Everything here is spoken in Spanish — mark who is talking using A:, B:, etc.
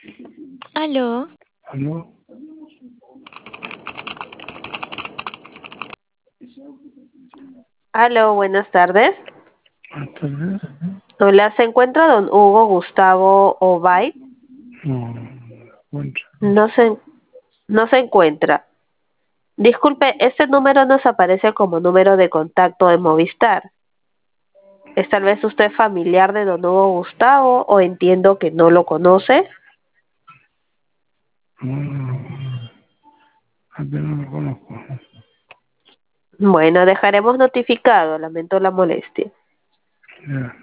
A: Aló,
B: ¿Aló?
C: Aló, buenas tardes.
B: Buenas tardes.
C: Hola, ¿se encuentra don Hugo Gustavo Obay?
B: No, no me encuentro.
C: No se, no se encuentra. Disculpe, este número nos aparece como número de contacto de Movistar. ¿Es tal vez usted familiar de don Hugo Gustavo o entiendo que no lo conoce?
B: No, no, no, apenas lo conozco.
C: Bueno, dejaremos notificado, lamento la molestia.
B: Ya.